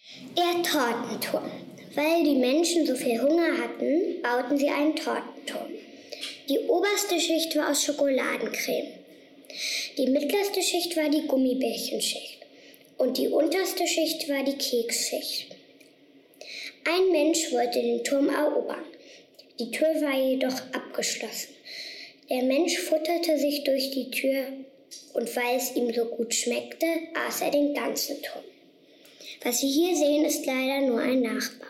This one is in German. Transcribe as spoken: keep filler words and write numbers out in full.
Der Tortenturm. Weil die Menschen so viel Hunger hatten, bauten sie einen Tortenturm. Die oberste Schicht war aus Schokoladencreme. Die mittlerste Schicht war die Gummibärchenschicht. Und die unterste Schicht war die Keksschicht. Ein Mensch wollte den Turm erobern. Die Tür war jedoch abgeschlossen. Der Mensch futterte sich durch die Tür und weil es ihm so gut schmeckte, aß er den ganzen Turm. Was Sie hier sehen, ist leider nur ein Nachbau.